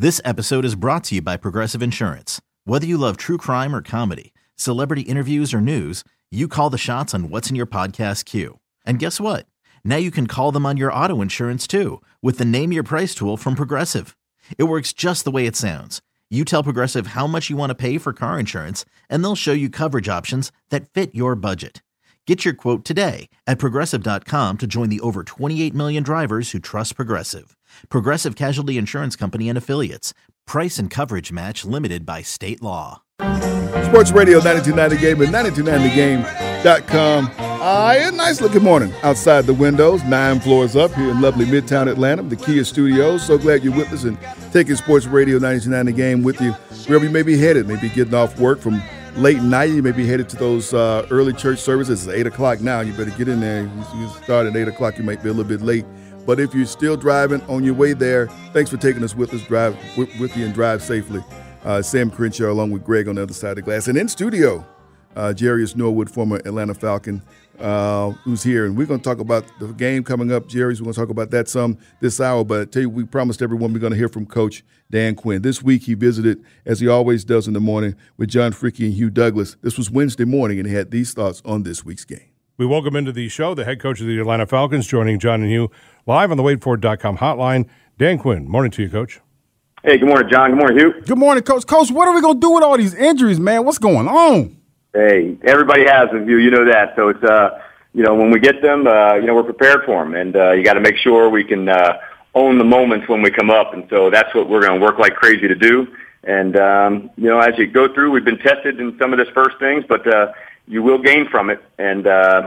This episode is brought to you by Progressive Insurance. Whether you love true crime or comedy, celebrity interviews or news, you call the shots on what's in your podcast queue. And guess what? Now you can call them on your auto insurance too with the Name Your Price tool from Progressive. It works just the way it sounds. You tell Progressive how much you want to pay for car insurance, and they'll show you coverage options that fit your budget. Get your quote today at Progressive.com to join the over 28 million drivers who trust Progressive. Progressive Casualty Insurance Company and Affiliates. Price and coverage match limited by state law. Sports Radio 92.9 The Game and 92.9thegame.com. A nice looking morning outside the windows, 9 floors up here in lovely Midtown Atlanta, the Kia Studios. So glad you're with us and taking Sports Radio 92.9 The Game with you wherever you may be headed. Maybe getting off work from late night. You may be headed to those early church services. It's 8 o'clock now. You better get in there. You start at 8 o'clock. You might be a little bit late. But if you're still driving on your way there, thanks for taking us with us. Drive with you and drive safely. Sam Crenshaw along with Greg on the other side of the glass. And in studio, Jarius Norwood, former Atlanta Falcon, who's here. And we're going to talk about the game coming up. Jarius, we're going to talk about that some this hour. But I tell you, we promised everyone we're going to hear from Coach Dan Quinn. This week he visited, as he always does in the morning, with John Fricke and Hugh Douglas. This was Wednesday morning, and he had these thoughts on this week's game. We welcome into the show the head coach of the Atlanta Falcons, joining John and Hugh live on the WadeFord.com hotline. Dan Quinn, morning to you, Coach. Hey, good morning, John. Good morning, Hugh. Good morning, Coach. Coach, what are we going to do with all these injuries, man? What's going on? Hey, everybody has them, Hugh. You know that. So it's, when we get them, we're prepared for them. And you got to make sure we can own the moments when we come up. And so that's what we're going to work like crazy to do. And, as you go through, we've been tested in some of this first things, but you will gain from it, and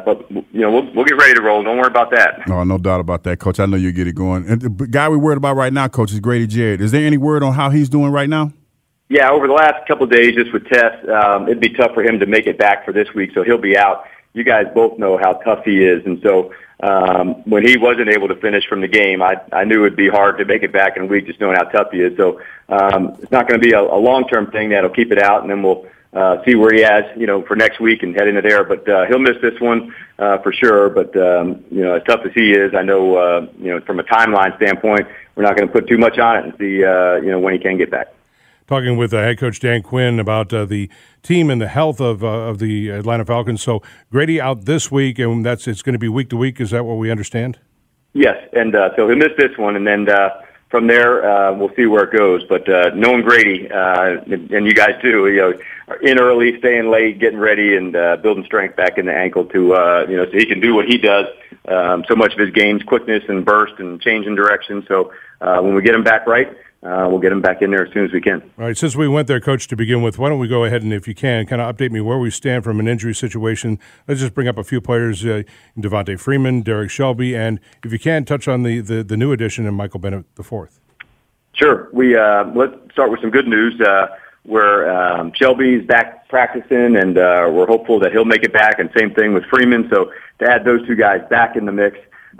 we'll get ready to roll. Don't worry about that. Oh, no doubt about that, Coach. I know you'll get it going. And the guy we're worried about right now, Coach, is Grady Jarrett. Is there any word on how he's doing right now? Yeah, over the last couple of days, just with tests, it'd be tough for him to make it back for this week, so he'll be out. You guys both know how tough he is, and so when he wasn't able to finish from the game, I knew it'd be hard to make it back in a week, just knowing how tough he is. So it's not going to be a long-term thing that'll keep it out, and then we'll see where he has, for next week and head into there. But he'll miss this one for sure. But, as tough as he is, I know, from a timeline standpoint, we're not going to put too much on it and see, when he can get back. Talking with head coach Dan Quinn about the team and the health of the Atlanta Falcons. So Grady out this week, and it's going to be week to week. Is that what we understand? Yes, and so he'll miss this one, and then from there we'll see where it goes. But knowing Grady, and you guys too, are in early, staying late, getting ready, and building strength back in the ankle to so he can do what he does. So much of his game's quickness and burst and change in direction. So when we get him back right, we'll get him back in there as soon as we can. All right, since we went there, Coach, to begin with, why don't we go ahead and, if you can, kind of update me where we stand from an injury situation. Let's just bring up a few players, Devontae Freeman, Derek Shelby, and if you can, touch on the new addition and Michael Bennett IV. Sure. Let's start with some good news where Shelby's back practicing, and we're hopeful that he'll make it back, and same thing with Freeman. So to add those two guys back in the mix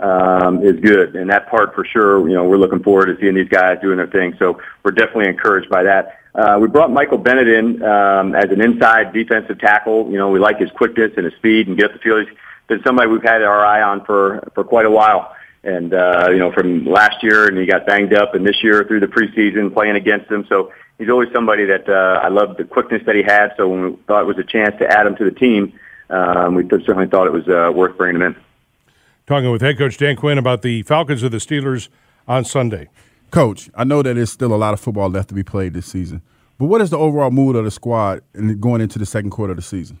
is good, and that part for sure, we're looking forward to seeing these guys doing their thing, so we're definitely encouraged by that. We brought Michael Bennett in as an inside defensive tackle. We like his quickness and his speed and get up the field. He's been somebody we've had our eye on for quite a while, and from last year, and he got banged up, and this year through the preseason playing against him, so he's always somebody that I loved the quickness that he had, so when we thought it was a chance to add him to the team, we certainly thought it was worth bringing him in. Talking with head coach Dan Quinn about the Falcons of the Steelers on Sunday. Coach, I know that there's still a lot of football left to be played this season, but what is the overall mood of the squad going into the second quarter of the season?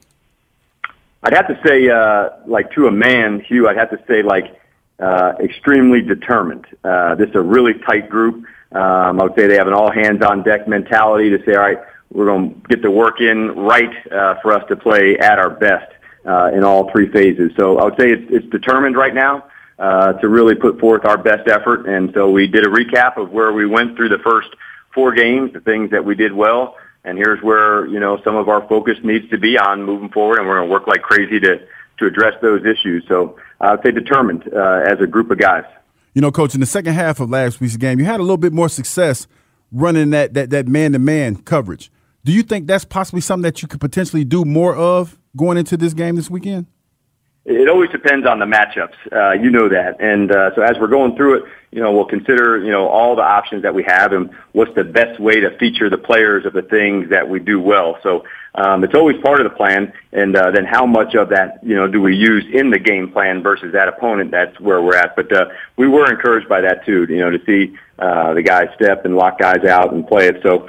I'd have to say, to a man, Hugh, I'd have to say, extremely determined. This is a really tight group. I would say they have an all-hands-on-deck mentality to say, all right, we're going to get the work in right for us to play at our best in all three phases. So I would say it's determined right now to really put forth our best effort. And so we did a recap of where we went through the first 4 games, the things that we did well, and here's where, some of our focus needs to be on moving forward, and we're going to work like crazy to address those issues. So I would say determined as a group of guys. Coach, in the second half of last week's game, you had a little bit more success running that man-to-man coverage. Do you think that's possibly something that you could potentially do more of going into this game this weekend? It always depends on the matchups. You know that. And so as we're going through it, we'll consider, all the options that we have and what's the best way to feature the players of the things that we do well. So it's always part of the plan. And then how much of that, do we use in the game plan versus that opponent? That's where we're at. But we were encouraged by that, too, to see the guys step and lock guys out and play it. So,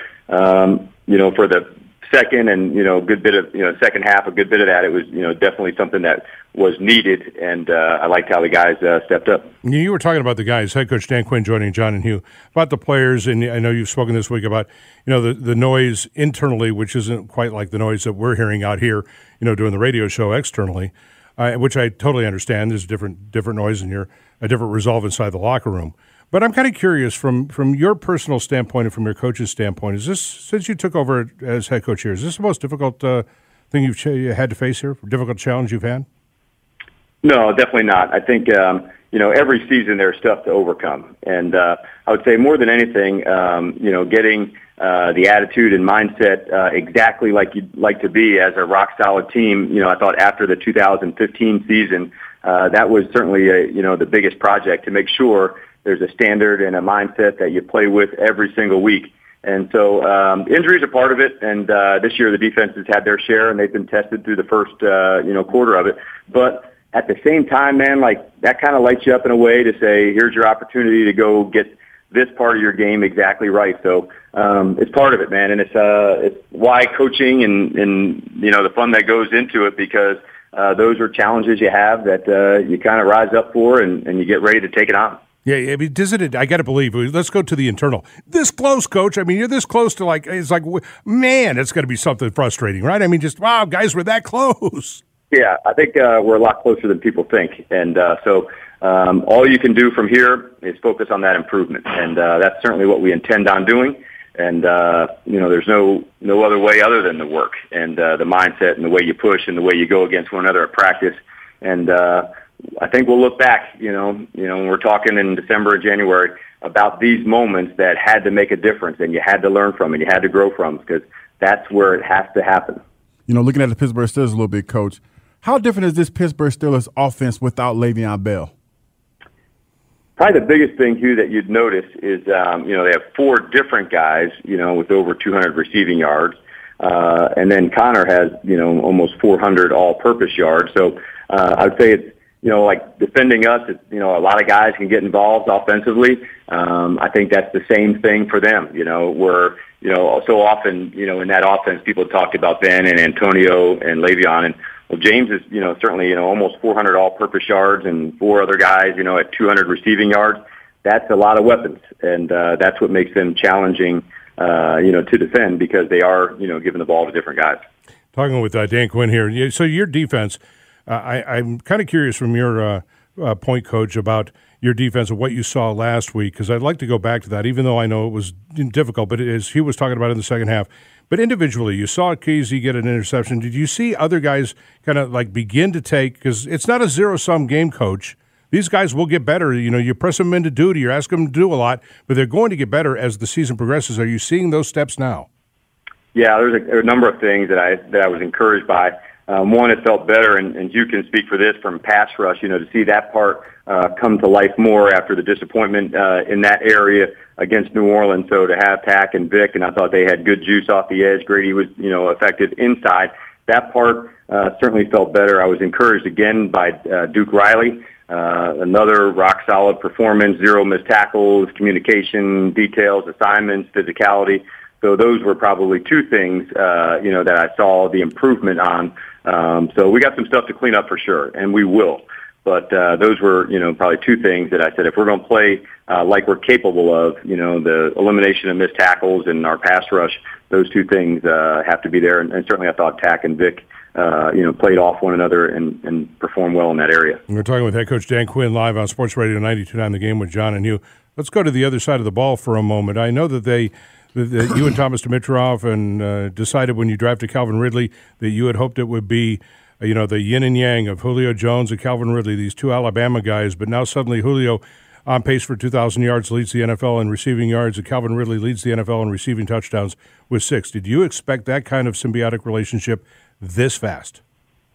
for the second and, good bit of, second half, a good bit of that, it was, definitely something that was needed, and I liked how the guys stepped up. You were talking about the guys, head coach Dan Quinn joining John and Hugh, about the players, and I know you've spoken this week about, the noise internally, which isn't quite like the noise that we're hearing out here, doing the radio show externally, which I totally understand. There's a different noise and a different resolve inside the locker room. But I'm kind of curious from your personal standpoint and from your coach's standpoint, is this, since you took over as head coach here, is this the most difficult thing you've had to face here, difficult challenge you've had? No, definitely not. I think, every season there's stuff to overcome. And I would say more than anything, getting the attitude and mindset exactly like you'd like to be as a rock-solid team. I thought after the 2015 season, that was certainly, the biggest project to make sure there's a standard and a mindset that you play with every single week. And so injuries are part of it, and this year the defense has had their share, and they've been tested through the first, quarter of it. But at the same time, man, like that kind of lights you up in a way to say, here's your opportunity to go get this part of your game exactly right. So it's part of it, man, and it's why coaching and the fun that goes into it, because those are challenges you have that you kind of rise up for and you get ready to take it on. Yeah, I mean, doesn't it? I got to believe. Let's go to the internal. This close, Coach. I mean, you're this close to it's like, man, it's going to be something frustrating, right? I mean, just wow, guys, we're that close. Yeah, I think we're a lot closer than people think, and so all you can do from here is focus on that improvement, and that's certainly what we intend on doing. And there's no other way other than the work and the mindset and the way you push and the way you go against one another at practice, and. I think we'll look back, when we're talking in December and January about these moments that had to make a difference and you had to learn from and you had to grow from, because that's where it has to happen. Looking at the Pittsburgh Steelers a little bit, Coach, how different is this Pittsburgh Steelers offense without Le'Veon Bell? Probably the biggest thing, Hugh, that you'd notice is, they have four different guys, with over 200 receiving yards. And then Connor has, almost 400 all-purpose yards. So I would say it's, like defending us, it's, a lot of guys can get involved offensively. I think that's the same thing for them. Where, so often, in that offense, people talked about Ben and Antonio and Le'Veon. And, well, James is, certainly, almost 400 all-purpose yards and four other guys, at 200 receiving yards. That's a lot of weapons. And that's what makes them challenging, to defend, because they are, giving the ball to different guys. Talking with Dan Quinn here. So your defense, I'm kind of curious from your point, Coach, about your defense and what you saw last week, because I'd like to go back to that, even though I know it was difficult, but as he was talking about in the second half. But individually, you saw KZ get an interception. Did you see other guys kind of like begin to take, because it's not a zero-sum game, Coach. These guys will get better. You press them into duty, you ask them to do a lot, but they're going to get better as the season progresses. Are you seeing those steps now? Yeah, there's a number of things that I was encouraged by. One, it felt better, and you can speak for this from pass rush, to see that part come to life more after the disappointment in that area against New Orleans. So to have Tack and Vic, and I thought they had good juice off the edge. Grady was, effective inside. That part certainly felt better. I was encouraged again by Duke Riley. Another rock-solid performance, 0 missed tackles, communication, details, assignments, physicality. So those were probably two things, that I saw the improvement on. So we got some stuff to clean up for sure, and we will. But those were, probably two things that I said, if we're going to play like we're capable of, the elimination of missed tackles and our pass rush, those two things have to be there. And certainly I thought Tack and Vic, played off one another and performed well in that area. We're talking with head coach Dan Quinn live on Sports Radio 92.9 The Game with John and Hugh. Let's go to the other side of the ball for a moment. I know that you and Thomas Dimitroff and decided when you drafted Calvin Ridley that you had hoped it would be, the yin and yang of Julio Jones and Calvin Ridley, these two Alabama guys. But now suddenly Julio on pace for 2,000 yards, leads the NFL in receiving yards, and Calvin Ridley leads the NFL in receiving touchdowns with 6. Did you expect that kind of symbiotic relationship this fast?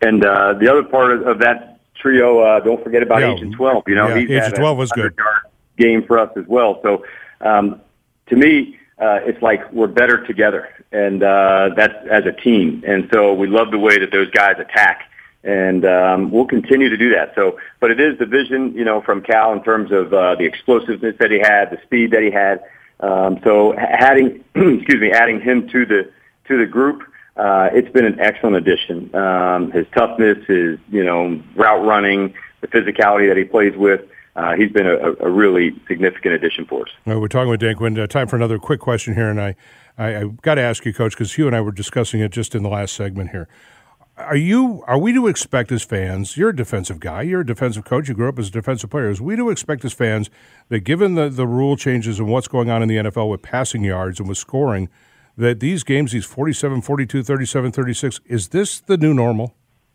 And the other part of that trio, don't forget about Agent 12. You know, he's Agent 12 was good. Game for us as well. So to me, it's like we're better together, and that's as a team. And so we love the way that those guys attack, and we'll continue to do that. So, but it is the vision, you know, from Cal in terms of the explosiveness that he had, the speed that he had. So adding, adding him to the group, it's been an excellent addition. His toughness, his route running, the physicality that he plays with. He's been a really significant addition for us. Well, we're talking with Dan Quinn. Time for another quick question here, and I got to ask you, Coach, because you and I were discussing it just in the last segment here. Are we to expect as fans, you're a defensive guy, you're a defensive coach, you grew up as a defensive player, is we to expect as fans that given the rule changes and what's going on in the NFL with passing yards and with scoring, that these games, these 47, 42, 37, 36, is this the new normal?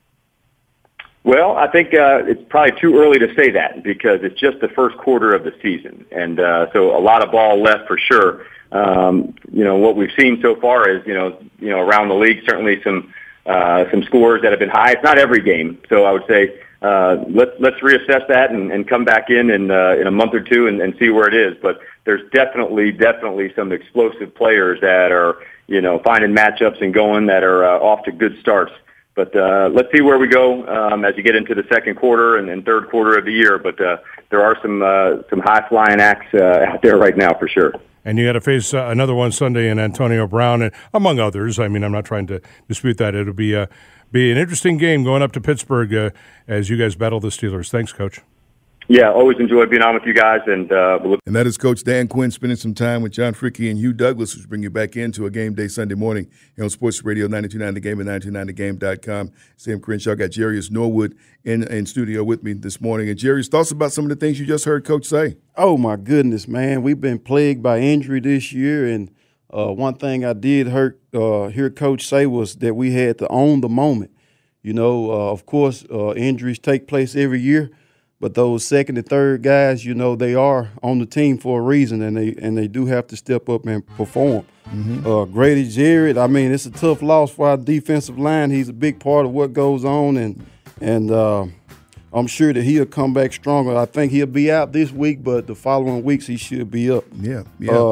Well, I think it's probably too early to say that because it's just the first quarter of the season. And so a lot of ball left for sure. What we've seen so far is, around the league, certainly some scores that have been high. It's not every game. So I would say let's reassess that and come back in a month or two and see where it is. But there's definitely some explosive players that are, finding matchups and going that are off to good starts. But let's see where we go as you get into the second quarter and third quarter of the year. But there are some high-flying acts out there right now for sure. And you got to face another one Sunday in Antonio Brown, and among others. I mean, I'm not trying to dispute that. It'll be an interesting game going up to Pittsburgh as you guys battle the Steelers. Thanks, Coach. Yeah, always enjoy being on with you guys. And that is Coach Dan Quinn spending some time with John Fricke and Hugh Douglas, which bring you back into a game day Sunday morning here on Sports Radio 92.9 The Game and 92.9thegame.com. Sam Crenshaw got Jarius Norwood in studio with me this morning. And Jarius, thoughts about some of the things you just heard Coach say? Oh, my goodness, man. We've been plagued by injury this year. And one thing I did hear Coach say was that we had to own the moment. Of course, injuries take place every year. But those second and third guys, they are on the team for a reason, and they do have to step up and perform. Mm-hmm. Grady Jarrett, I mean, it's a tough loss for our defensive line. He's a big part of what goes on, and I'm sure that he'll come back stronger. I think he'll be out this week, but the following weeks he should be up. Yeah.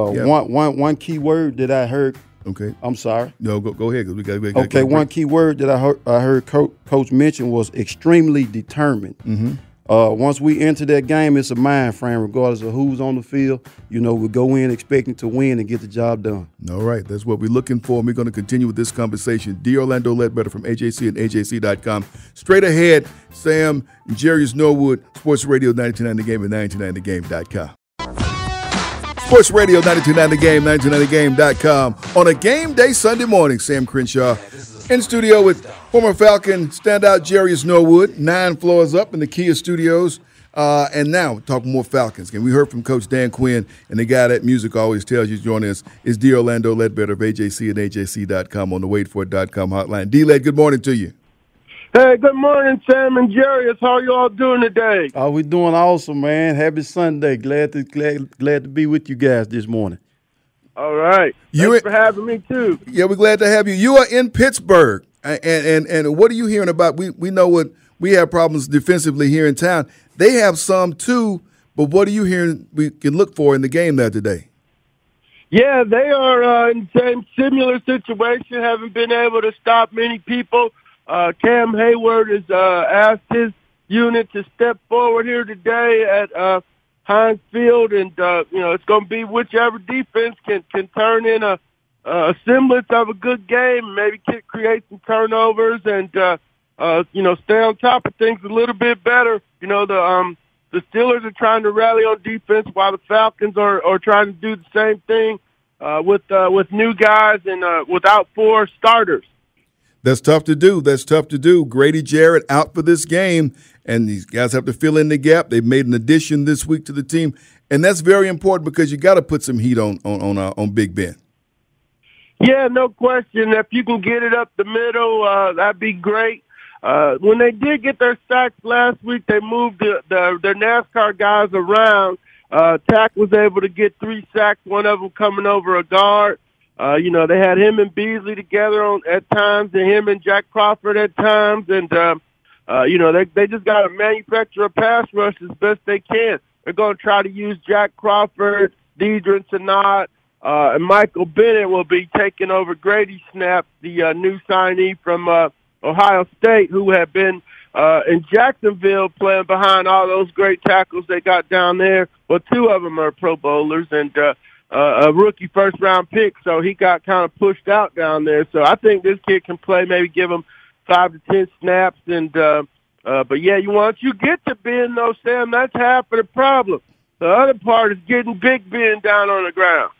One key word that I heard. Okay. I'm sorry. No, go ahead. We got okay, one key word that I heard Coach mention was extremely determined. Mm-hmm. Once we enter that game, it's a mind frame, regardless of who's on the field. We go in expecting to win and get the job done. All right, that's what we're looking for. And we're going to continue with this conversation. D. Orlando Ledbetter from AJC and AJC.com. Straight ahead, Sam and Jarius Norwood, Sports Radio 92.9 The Game and 92.9thegame.com. Sports Radio 92.9 The Game, 92.9thegame.com. On a game day Sunday morning, Sam Crenshaw in studio with former Falcon standout Jarius Norwood, 9 floors up in the Kia studios. And now, talking more Falcons. And we heard from Coach Dan Quinn, and the guy that music always tells you joining us is D. Orlando Ledbetter of AJC and AJC.com on the waitfor.com hotline. D-Led, good morning to you. Hey, good morning, Sam and Jarius. How are you all doing today? Oh, we're doing awesome, man. Happy Sunday. Glad to be with you guys this morning. All right. Thanks for having me, too. Yeah, we're glad to have you. You are in Pittsburgh. And what are you hearing about? We know what we have problems defensively here in town. They have some, too. But what are you hearing we can look for in the game there today? Yeah, they are in the same similar situation, haven't been able to stop many people. Cam Hayward has asked his unit to step forward here today at Heinz Field, and it's going to be whichever defense can turn in a semblance of a good game, maybe create some turnovers, and stay on top of things a little bit better. The Steelers are trying to rally on defense while the Falcons are trying to do the same thing with new guys and without 4 starters. That's tough to do. Grady Jarrett out for this game, and these guys have to fill in the gap. They've made an addition this week to the team, and that's very important because you got to put some heat on Big Ben. Yeah, no question. If you can get it up the middle, that'd be great. When they did get their sacks last week, they moved their NASCAR guys around. Tack was able to get 3 sacks, one of them coming over a guard. They had him and Beasley together at times, and him and Jack Crawford at times, and they just got to manufacture a pass rush as best they can. They're going to try to use Jack Crawford, Deidre Sanat, and Michael Bennett will be taking over Grady Snap, the new signee from Ohio State, who had been in Jacksonville playing behind all those great tackles they got down there. Well, two of them are Pro Bowlers and a rookie first-round pick, so he got kind of pushed out down there. So I think this kid can play, maybe give him 5 to 10 snaps. And but, yeah, once you get to Ben, though, Sam, that's half of the problem. The other part is getting Big Ben down on the ground.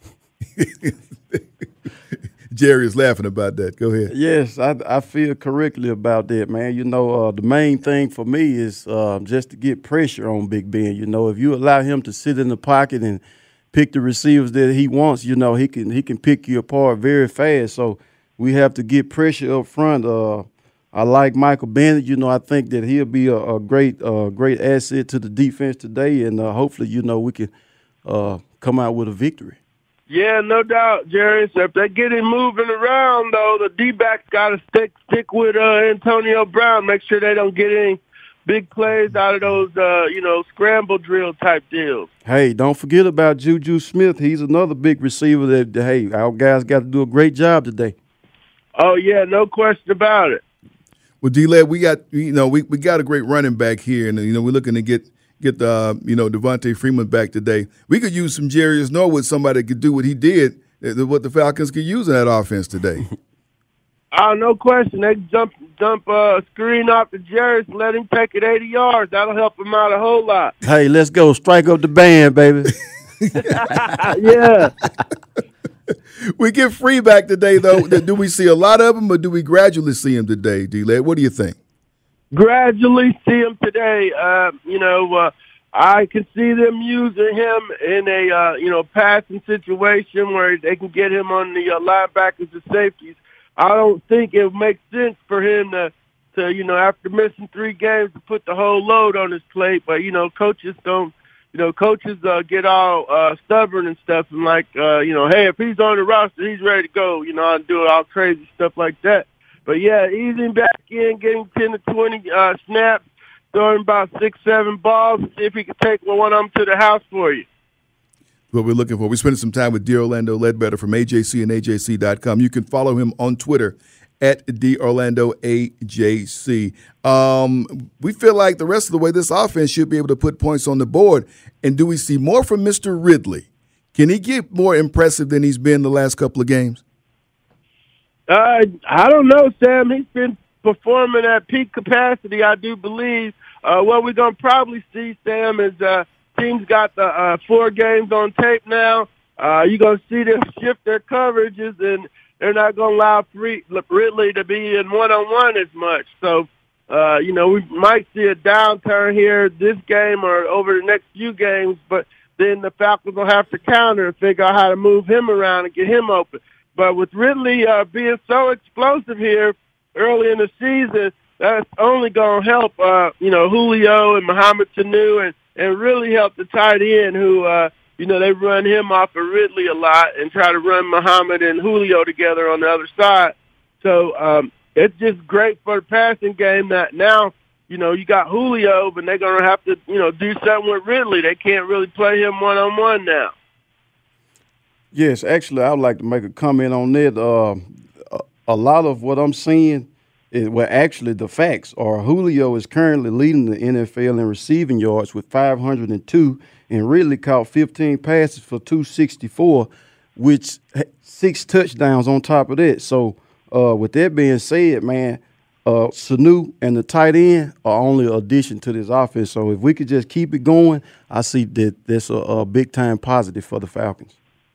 Jerry is laughing about that. Go ahead. Yes, I feel correctly about that, man. The main thing for me is just to get pressure on Big Ben. If you allow him to sit in the pocket and pick the receivers that he wants, he can pick you apart very fast. So we have to get pressure up front. I like Michael Bennett. I think that he'll be a great asset to the defense today, and hopefully, we can come out with a victory. Yeah, no doubt, Jerry. So if they get him moving around, though, the D-backs got to stick with Antonio Brown. Make sure they don't get any big plays out of those, scramble drill type deals. Hey, don't forget about Juju Smith. He's another big receiver that, hey, our guys got to do a great job today. Oh, yeah, no question about it. Well, D-Led, we got we got a great running back here, and we're looking to get Devontae Freeman back today. We could use some Jarius Norwood, somebody that could do what he did, what the Falcons could use in that offense today. No question. They jump a screen off the Jarius and let him take it 80 yards. That'll help him out a whole lot. Hey, let's go. Strike up the band, baby. Yeah. We get Free back today, though. Do we see a lot of him, or do we gradually see him today, D-Led? What do you think? Gradually see him today. I can see them using him in a passing situation where they can get him on the linebackers and safeties. I don't think it makes sense for him to after missing 3 games, to put the whole load on his plate. But coaches don't. Coaches get all stubborn and stuff, and hey, if he's on the roster, he's ready to go. I do all crazy stuff like that. But, yeah, easing back in, getting 10 to 20 snaps, throwing about 6-7 balls, and see if he can take one of them to the house for you. What we're looking for. We're spending some time with D'Orlando Ledbetter from AJC and AJC.com. You can follow him on Twitter at DOrlandoAJC. We feel like the rest of the way this offense should be able to put points on the board. And do we see more from Mr. Ridley? Can he get more impressive than he's been the last couple of games? I don't know, Sam. He's been performing at peak capacity, I do believe. What we're going to probably see, Sam, is teams got the 4 games on tape now. You're going to see them shift their coverages, and they're not going to allow Ridley to be in one-on-one as much. So, we might see a downturn here this game or over the next few games, but then the Falcons will have to counter and figure out how to move him around and get him open. But with Ridley being so explosive here early in the season, that's only going to help, Julio and Mohamed Sanu and really help the tight end who, they run him off of Ridley a lot and try to run Mohamed and Julio together on the other side. So it's just great for the passing game that now, you got Julio, but they're going to have to, do something with Ridley. They can't really play him one-on-one now. Yes, actually, I would like to make a comment on that. A lot of what I'm seeing is, actually the facts are Julio is currently leading the NFL in receiving yards with 502 and Ridley caught 15 passes for 264, which 6 touchdowns on top of that. So with that being said, man, Sanu and the tight end are only an addition to this offense. So if we could just keep it going, I see that that's a big-time positive for the Falcons.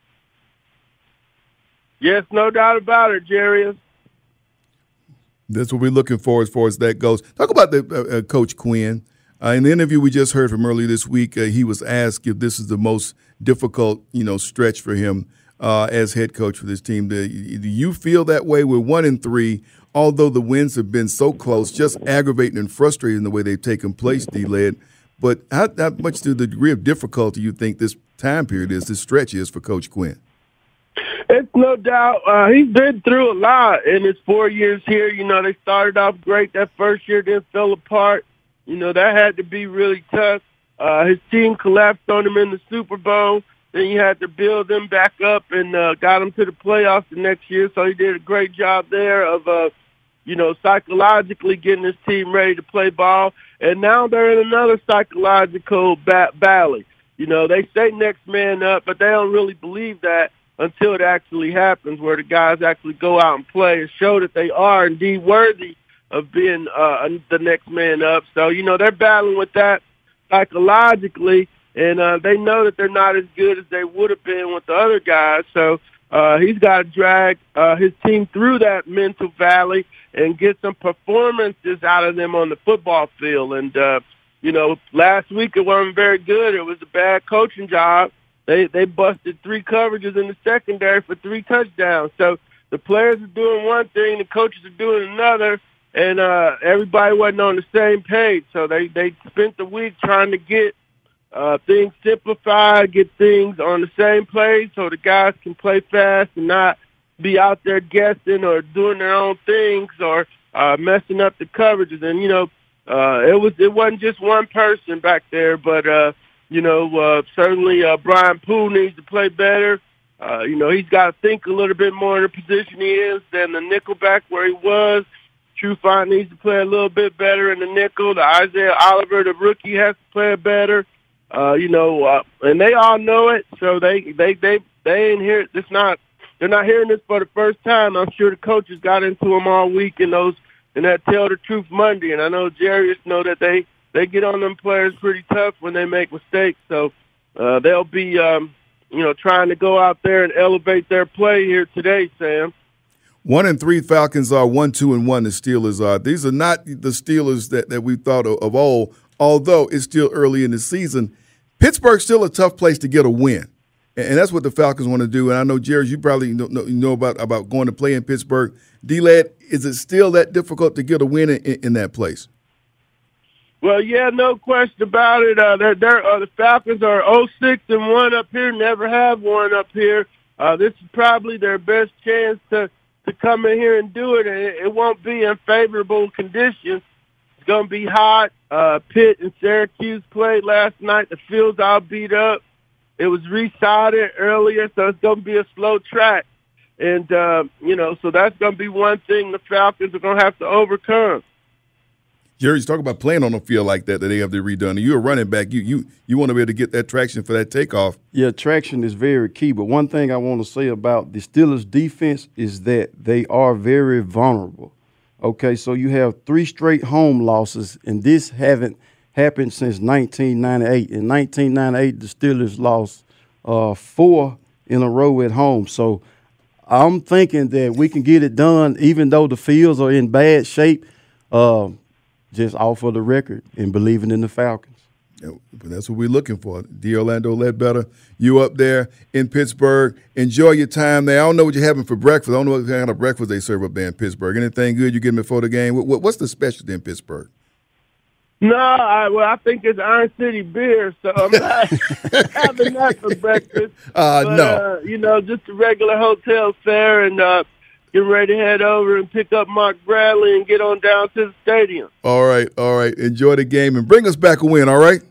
Yes, no doubt about it, Jerry. That's what we're looking for as far as that goes. Talk about the Coach Quinn. In the interview we just heard from earlier this week, he was asked if this is the most difficult, stretch for him as head coach for this team. Do you feel that way? We're 1-3, although the wins have been so close, just aggravating and frustrating the way they've taken place, D-Led. But how much to the degree of difficulty you think this time period is, this stretch is for Coach Quinn? It's no doubt. He's been through a lot in his 4 years here. You know, they started off great. That first year then fell apart. You know, that had to be really tough. His team collapsed on him in the Super Bowl. Then you had to build them back up and got him to the playoffs the next year. So he did a great job there of, psychologically getting his team ready to play ball. And now they're in another psychological valley. You know, they say next man up, but they don't really believe that until it actually happens, where the guys actually go out and play and show that they are indeed worthy of being the next man up. So, you know, they're battling with that psychologically, and they know that they're not as good as they would have been with the other guys. So he's got to drag his team through that mental valley and get some performances out of them on the football field. And, last week it wasn't very good. It was a bad coaching job. They busted 3 coverages in the secondary for 3 touchdowns. So the players are doing one thing, the coaches are doing another, and everybody wasn't on the same page. So they spent the week trying to get things simplified, get things on the same place so the guys can play fast and not be out there guessing or doing their own things or messing up the coverages. And, it wasn't just one person back there, but certainly Brian Poole needs to play better. He's got to think a little bit more in the position he is than the nickelback where he was. Trufant needs to play a little bit better in the nickel. The Isaiah Oliver, the rookie, has to play better. And they all know it, so they ain't here. They're not hearing this for the first time. I'm sure the coaches got into them all week in that Tell the Truth Monday, and I know Jarius know that they get on them players pretty tough when they make mistakes. So they'll be, trying to go out there and elevate their play here today, Sam. 1-3 Falcons are 1-2-1. The Steelers are. These are not the Steelers that we thought of old, although it's still early in the season. Pittsburgh's still a tough place to get a win, and that's what the Falcons want to do. And I know, Jerry, you probably know about going to play in Pittsburgh. D-Lad, is it still that difficult to get a win in that place? Well, yeah, no question about it. The Falcons are 0-6-1 up here, never have won up here. This is probably their best chance to come in here and do it, and it won't be in favorable conditions. It's going to be hot. Pitt and Syracuse played last night. The field's all beat up. It was resodded earlier, so it's going to be a slow track. And, so that's going to be one thing the Falcons are going to have to overcome. Jerry's talking about playing on a field like that they have to redone. You're a running back. You want to be able to get that traction for that takeoff. Yeah, traction is very key. But one thing I want to say about the Steelers' defense is that they are very vulnerable. Okay, so you have 3 straight home losses, and this haven't happened since 1998. In 1998, the Steelers lost 4 in a row at home. So I'm thinking that we can get it done, even though the fields are in bad shape. Just off for the record and believing in the Falcons. Yeah, that's what we're looking for. D. Orlando Ledbetter, you up there in Pittsburgh. Enjoy your time there. I don't know what you're having for breakfast. I don't know what kind of breakfast they serve up there in Pittsburgh. Anything good you getting before the game? What's the specialty in Pittsburgh? No, I think it's Iron City beer, so I'm not having that for breakfast. No. Just a regular hotel fare and get ready to head over and pick up Mark Bradley and get on down to the stadium. All right. Enjoy the game and bring us back a win, all right?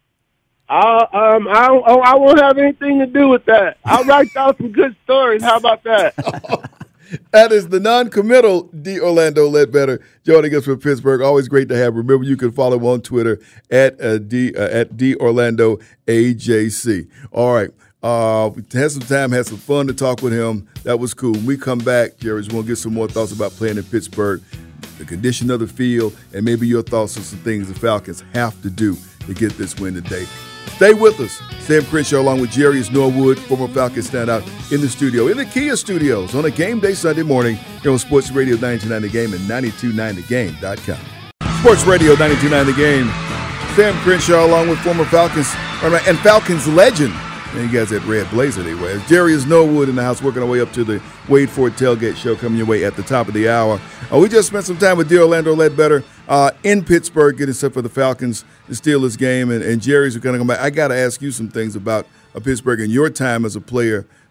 I won't have anything to do with that. I'll write down some good stories. How about that? That is the non-committal D. Orlando Ledbetter joining us from Pittsburgh. Always great to have. Remember, you can follow him on Twitter at D. Orlando AJC. All right. We had some time, had some fun to talk with him. That was cool. When we come back, Jerry, we'll get some more thoughts about playing in Pittsburgh, the condition of the field, and maybe your thoughts on some things the Falcons have to do to get this win today. Stay with us. Sam Crenshaw along with Jarius Norwood, former Falcons standout, in the studio, in the Kia studios on a game day Sunday morning here on Sports Radio 92.9 The Game and 929thegame.com. Sports Radio 92.9 The Game. Sam Crenshaw along with former Falcons and Falcons legend. And you guys at Red Blazer anyway. Jarius Norwood in the house, working our way up to the Wade Ford Tailgate Show coming your way at the top of the hour. We just spent some time with D. Orlando Ledbetter in Pittsburgh getting set for the Falcons, the Steelers game. And Jerry's going to come back. I got to ask you some things about Pittsburgh and your time as a player,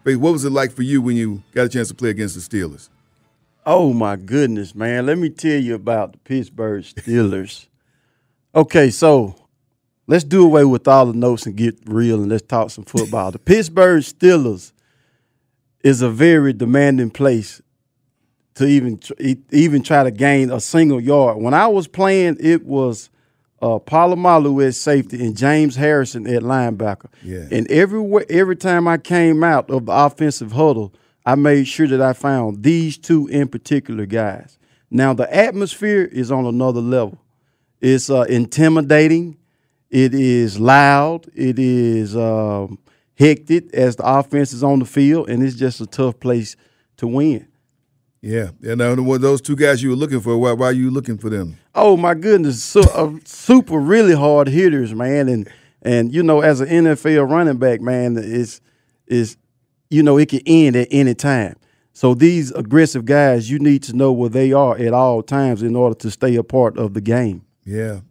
space. What was it like for you when you got a chance to play against the Steelers? Oh, my goodness, man. Let me tell you about the Pittsburgh Steelers. Okay, so let's do away with all the notes and get real, and let's talk some football. The Pittsburgh Steelers is a very demanding place to even try to gain a single yard. When I was playing, it was Palomalu at safety and James Harrison at linebacker. Yeah. And every time I came out of the offensive huddle, I made sure that I found these two in particular guys. Now, the atmosphere is on another level. It's intimidating. It is loud. It is hectic as the offense is on the field, and it's just a tough place to win. Yeah. And those two guys you were looking for, why are you looking for them? Oh, my goodness. Super really hard hitters, man. And you know, as an NFL running back, man, is you know, it can end at any time. So these aggressive guys, you need to know where they are at all times in order to stay a part of the game. Yeah.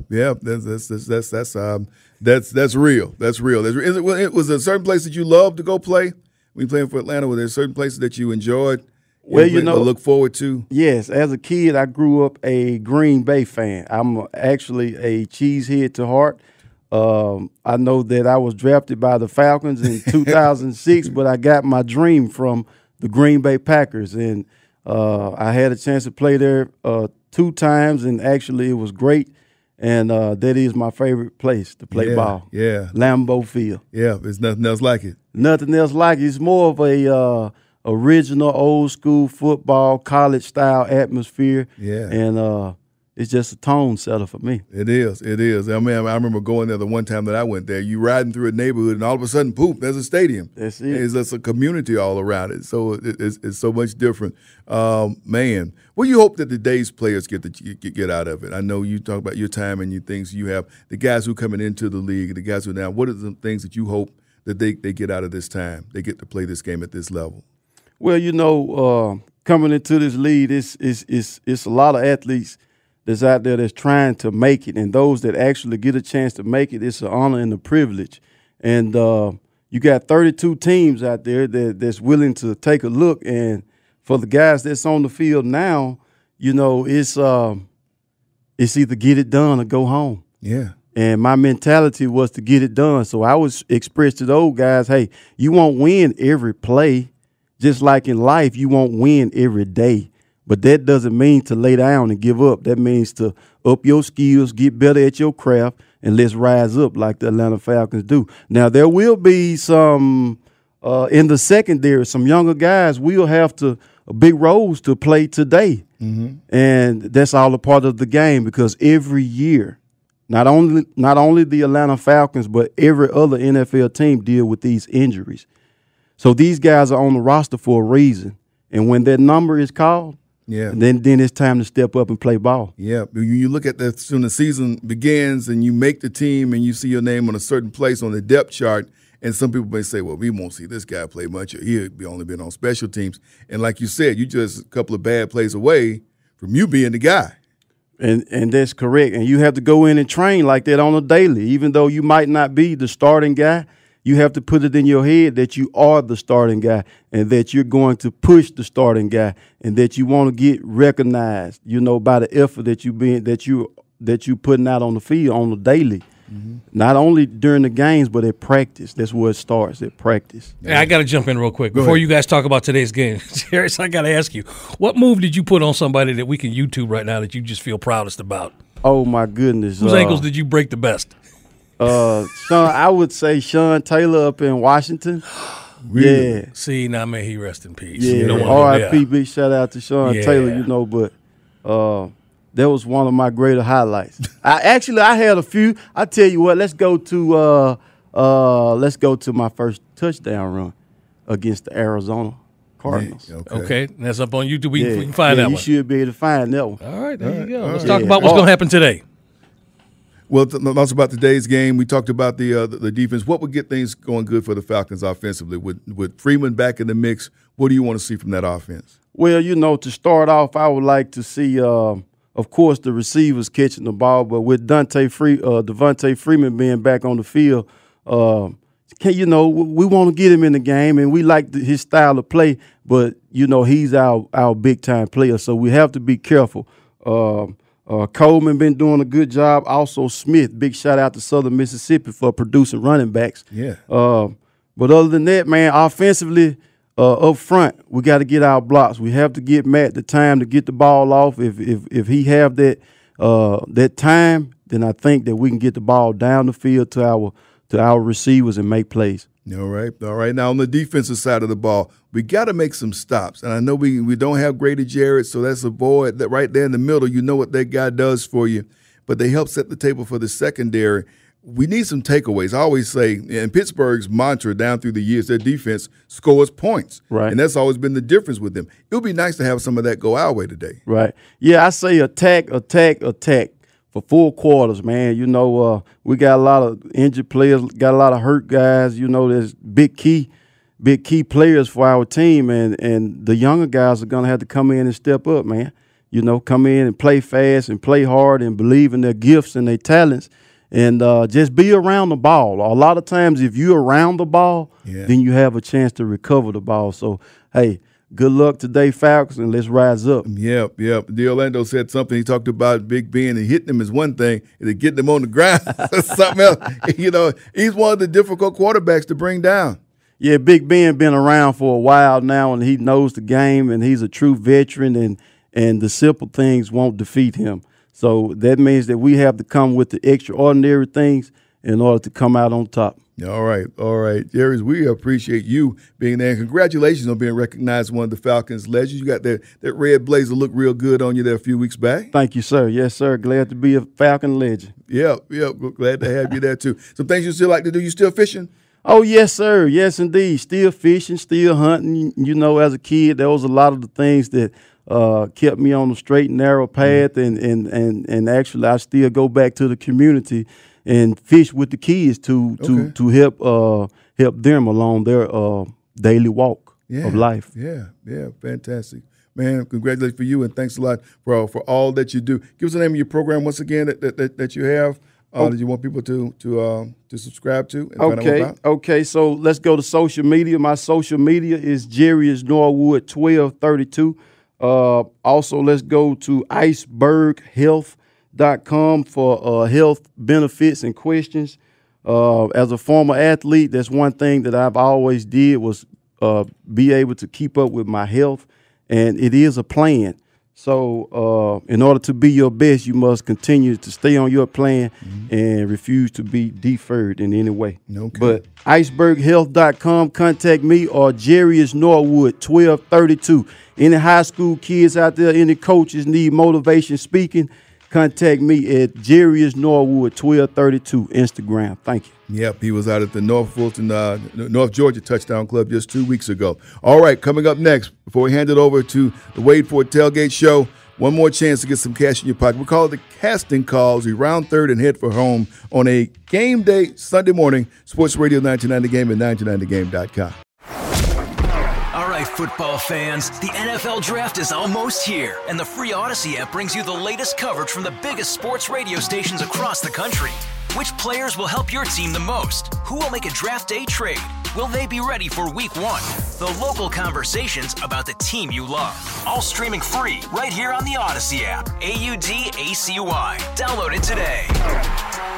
That's real. That's real. Was there a certain place that you loved to go play when you playing for Atlanta? Were there certain places that you enjoyed? Well, you know, look forward to. Yes, as a kid, I grew up a Green Bay fan. I'm actually a cheesehead to heart. I know that I was drafted by the Falcons in 2006, but I got my dream from the Green Bay Packers, and I had a chance to play there 2 times, and actually it was great. And that is my favorite place to play ball. Yeah, Lambeau Field. Yeah, there's nothing else like it. Nothing else like it. It's more of a original, old school football, college style atmosphere. Yeah, and it's just a tone setter for me. It is. I mean, I remember going there the one time that I went there. You riding through a neighborhood, and all of a sudden, poof, there's a stadium. That's it. It's just a community all around it. So it's so much different. Man, what do you hope that today's players get out of it? I know you talk about your time and your things you have. The guys who are coming into the league, the guys who are now, what are the things that you hope that they get out of this time? They get to play this game at this level. Well, you know, coming into this league, it's a lot of athletes that's out there that's trying to make it, and those that actually get a chance to make it, it's an honor and a privilege. And you got 32 teams out there that's willing to take a look, and for the guys that's on the field now, you know, it's either get it done or go home. Yeah. And my mentality was to get it done. So I was expressed to those guys, hey, you won't win every play. Just like in life, you won't win every day. But that doesn't mean to lay down and give up. That means to up your skills, get better at your craft, and let's rise up like the Atlanta Falcons do. Now, there will be some in the secondary, some younger guys will have big roles to play today. Mm-hmm. And that's all a part of the game because every year, not only the Atlanta Falcons, but every other NFL team deal with these injuries. So these guys are on the roster for a reason. And when that number is called, then it's time to step up and play ball. Yeah, you look at that when the season begins and you make the team and you see your name on a certain place on the depth chart, and some people may say, well, we won't see this guy play much. He'll be only been on special teams. And like you said, you just a couple of bad plays away from you being the guy. And that's correct. And you have to go in and train like that on a daily. Even though you might not be the starting guy, you have to put it in your head that you are the starting guy and that you're going to push the starting guy and that you want to get recognized, you know, by the effort that you putting out on the field on the daily. Mm-hmm. Not only during the games, but at practice. That's where it starts, at practice. Hey, I got to jump in real quick. Before you guys talk about today's game, Harris, I got to ask you, what move did you put on somebody that we can YouTube right now that you just feel proudest about? Oh, my goodness. Whose ankles did you break the best? I would say Sean Taylor up in Washington. Really? Yeah. See, now may he rest in peace. Yeah. R.I.P. Big shout out to Sean Taylor, you know, but that was one of my greater highlights. I had a few. I tell you what, let's go to my first touchdown run against the Arizona Cardinals. Okay. That's up on YouTube. We can find that one. You should be able to find that one. All right, there you go. Let's talk about what's going to happen today. Well, also about today's game, we talked about the defense. What would get things going good for the Falcons offensively? With Freeman back in the mix, what do you want to see from that offense? Well, you know, to start off, I would like to see, of course, the receivers catching the ball. But with Devontae Freeman being back on the field, it's we want to get him in the game, and we like his style of play, but, he's our big-time player, so we have to be careful. Coleman been doing a good job. Also, Smith, big shout-out to Southern Mississippi for producing running backs. Yeah. But other than that, man, offensively, up front, we got to get our blocks. We have to get Matt the time to get the ball off. If he have that time, then I think that we can get the ball down the field to our receivers and make plays. All right. Now on the defensive side of the ball, we got to make some stops. And I know we don't have Grady Jarrett, so that's a void that right there in the middle. You know what that guy does for you, but they help set the table for the secondary. We need some takeaways. I always say, in Pittsburgh's mantra down through the years, their defense scores points. Right. And that's always been the difference with them. It would be nice to have some of that go our way today. Right. Yeah, I say attack for 4 quarters, man. We got a lot of injured players, got a lot of hurt guys. There's big key players for our team, and the younger guys are going to have to come in and step up, man. Come in and play fast and play hard and believe in their gifts and their talents. And just be around the ball. A lot of times if you're around the ball, then you have a chance to recover the ball. So, hey, good luck today, Falcons, and let's rise up. Yep. De Orlando said something. He talked about Big Ben and hitting him is one thing, and then getting him on the ground is something else. He's one of the difficult quarterbacks to bring down. Yeah, Big Ben been around for a while now, and he knows the game, and he's a true veteran, and the simple things won't defeat him. So that means that we have to come with the extraordinary things in order to come out on top. All right. Jerry, we appreciate you being there. And congratulations on being recognized as one of the Falcons legends. You got that red blazer look real good on you there a few weeks back. Thank you, sir. Yes, sir. Glad to be a Falcon legend. Yep. Glad to have you there, too. Some things you still like to do. You still fishing? Oh, yes, sir. Yes, indeed. Still fishing, still hunting. As a kid, there was a lot of the things that kept me on the straight and narrow path, and actually I still go back to the community and fish with the kids to help them along their daily walk of life. Yeah, fantastic. Man, congratulations for you, and thanks a lot for all that you do. Give us the name of your program once again that you have. That you want people to subscribe to and find out about? Okay, so let's go to social media. My social media is Jarius Norwood 1232. Also, let's go to iceberghealth.com for health benefits and questions. As a former athlete, that's one thing that I've always did was be able to keep up with my health, and it is a plan. So in order to be your best, you must continue to stay on your plan and refuse to be deferred in any way. Okay. But iceberghealth.com, contact me, or Jarius Norwood 1232. Any high school kids out there, any coaches need motivation speaking, contact me at Jarius Norwood 1232 Instagram. Thank you. Yep, he was out at the North Fulton, North Georgia Touchdown Club just 2 weeks ago. All right, coming up next, before we hand it over to the Wade Ford Tailgate Show, one more chance to get some cash in your pocket. We call it the casting calls. We round third and head for home on a game day Sunday morning. Sports Radio 929 The Game and 929thegame.com. All right, football fans, the NFL Draft is almost here, and the free Odyssey app brings you the latest coverage from the biggest sports radio stations across the country. Which players will help your team the most? Who will make a draft day trade? Will they be ready for week 1? The local conversations about the team you love. All streaming free right here on the Odyssey app. AUDACY. Download it today.